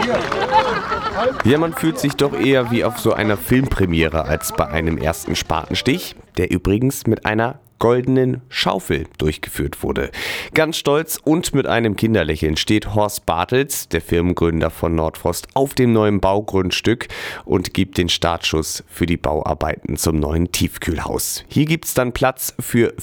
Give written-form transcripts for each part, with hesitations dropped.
Ja, man fühlt sich doch eher wie auf so einer Filmpremiere als bei einem ersten Spatenstich, der übrigens mit einer goldenen Schaufel durchgeführt wurde. Ganz stolz und mit einem Kinderlächeln steht Horst Bartels, der Firmengründer von Nordfrost, auf dem neuen Baugrundstück und gibt den Startschuss für die Bauarbeiten zum neuen Tiefkühlhaus. Hier gibt es dann Platz für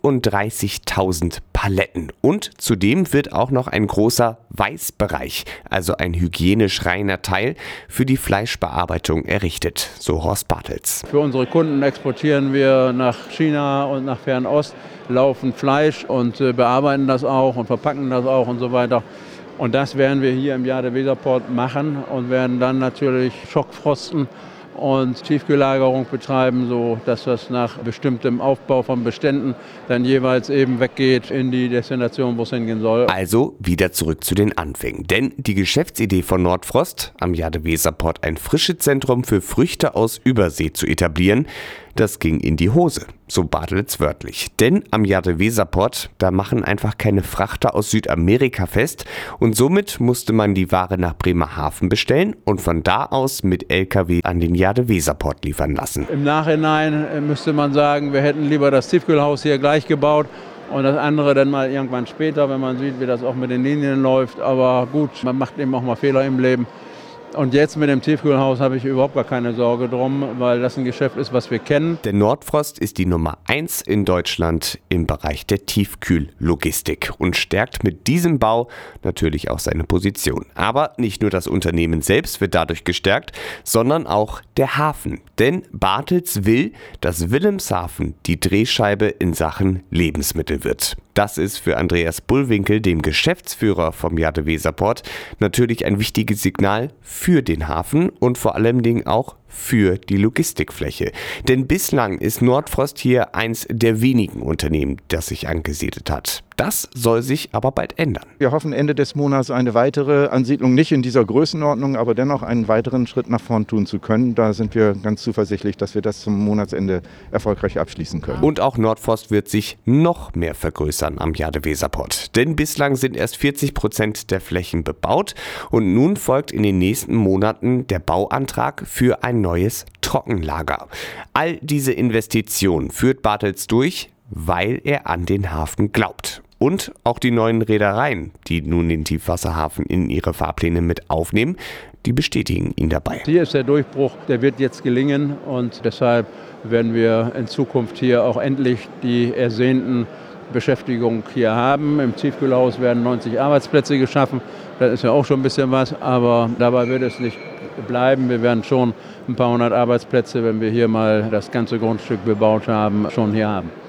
35.000 Paletten und zudem wird auch noch ein großer Weißbereich, also ein hygienisch reiner Teil, für die Fleischbearbeitung errichtet, so Horst Bartels. Für unsere Kunden exportieren wir nach China und nach Fernost, laufen Fleisch und bearbeiten das auch und verpacken das auch und so weiter. Und das werden wir hier im Jade-Weserport machen und werden dann natürlich Schockfrosten und Tiefkühllagerung betreiben, so dass das nach bestimmtem Aufbau von Beständen dann jeweils eben weggeht in die Destination, wo es hingehen soll. Also wieder zurück zu den Anfängen. Denn die Geschäftsidee von Nordfrost, am Jade-Weserport ein Frischezentrum für Früchte aus Übersee zu etablieren, das ging in die Hose, so Bartels wörtlich. Denn am Jade-Weserport, da machen einfach keine Frachter aus Südamerika fest und somit musste man die Ware nach Bremerhaven bestellen und von da aus mit LKW an den Jade-Weserport liefern lassen. Im Nachhinein müsste man sagen, wir hätten lieber das Tiefkühlhaus hier gleich gebaut und das andere dann mal irgendwann später, wenn man sieht, wie das auch mit den Linien läuft. Aber gut, man macht eben auch mal Fehler im Leben. Und jetzt mit dem Tiefkühlhaus habe ich überhaupt gar keine Sorge drum, weil das ein Geschäft ist, was wir kennen. Denn Nordfrost ist die Nummer 1 in Deutschland im Bereich der Tiefkühllogistik und stärkt mit diesem Bau natürlich auch seine Position. Aber nicht nur das Unternehmen selbst wird dadurch gestärkt, sondern auch der Hafen. Denn Bartels will, dass Wilhelmshaven die Drehscheibe in Sachen Lebensmittel wird. Das ist für Andreas Bullwinkel, dem Geschäftsführer vom Jade-Weserport, natürlich ein wichtiges Signal für den Hafen und vor allem auch für die Logistikfläche. Denn bislang ist Nordfrost hier eins der wenigen Unternehmen, das sich angesiedelt hat. Das soll sich aber bald ändern. Wir hoffen Ende des Monats eine weitere Ansiedlung, nicht in dieser Größenordnung, aber dennoch einen weiteren Schritt nach vorn tun zu können. Da sind wir ganz zuversichtlich, dass wir das zum Monatsende erfolgreich abschließen können. Und auch Nordfrost wird sich noch mehr vergrößern am Jade-Weserport. Denn bislang sind erst 40% der Flächen bebaut und nun folgt in den nächsten Monaten der Bauantrag für ein neues Trockenlager. All diese Investitionen führt Bartels durch, weil er an den Hafen glaubt. Und auch die neuen Reedereien, die nun den Tiefwasserhafen in ihre Fahrpläne mit aufnehmen, die bestätigen ihn dabei. Hier ist der Durchbruch, der wird jetzt gelingen und deshalb werden wir in Zukunft hier auch endlich die ersehnten Beschäftigung hier haben. Im Tiefkühlhaus werden 90 Arbeitsplätze geschaffen. Das ist ja auch schon ein bisschen was, aber dabei wird es nicht bleiben. Wir werden schon ein paar hundert Arbeitsplätze, wenn wir hier mal das ganze Grundstück bebaut haben, schon hier haben.